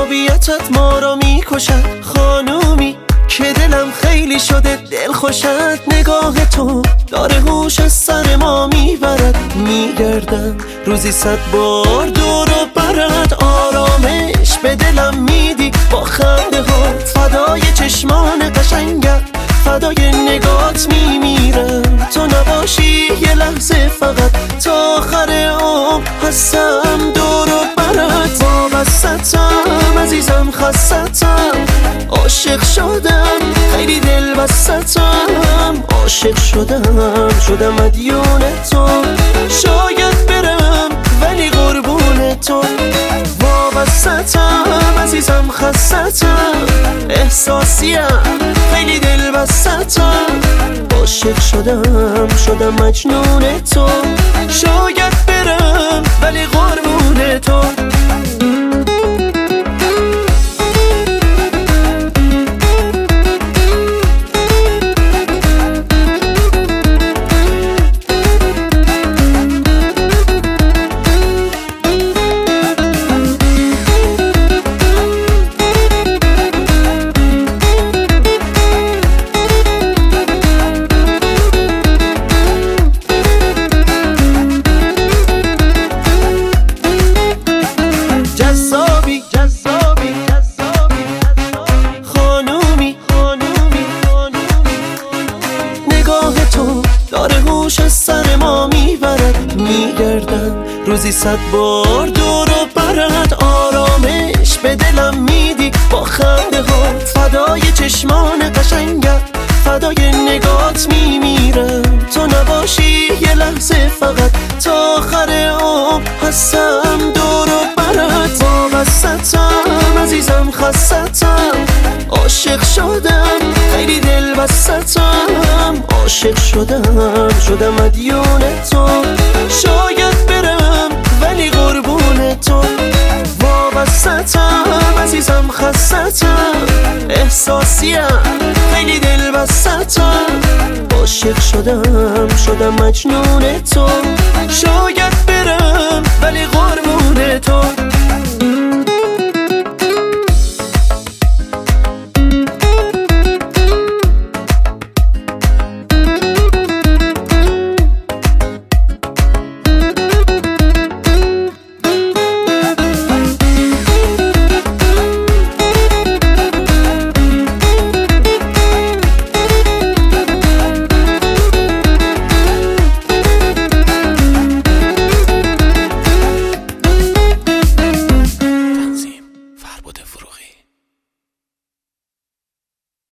بی‌تربیتت ما را میکشد، خانومی که دلم خیلی شده دل خوشت. نگاه تو داره هوش از سر ما میبرد، میگردم روزی 100 بار دور و برد. آرامش به دلم میدی با خنده ها، فدای چشمان قشنگت، فدای نگات میمیرم. تو نباشی یه لحظه فقط تا آخر عمر هستم دور و برد. وابستم عزیزم، خستم، عاشق شدم، خیلی دل بستم. عاشق شدم مدیون تو، شاید برم ولی قربون تو. وابستم عزیزم، خستم، احساسیم، خیلی دل بستم. عاشق شدم مجنون تو، شاید برم ولی قربون تو. داره هوش از سر ما میبرد، میگردم روزی 100 بار دور و برد. آرامش به دلم میدی با خنده ها، فدای چشمان قشنگت، فدای نگات میمیرم. تو نباشی یه لحظه فقط تا آخر عمر هستم دور و برد. وابستم عزیزم، خستم، عاشق شدم، خیلی دل بستم. عاشق شدم مدیون تو، شاید برم ولی قربون تو. وابستم عزیزم، خستم، احساسیم، خیلی دل بستم. عاشق شدم مجنون تو، شاید برم ولی قربون تو.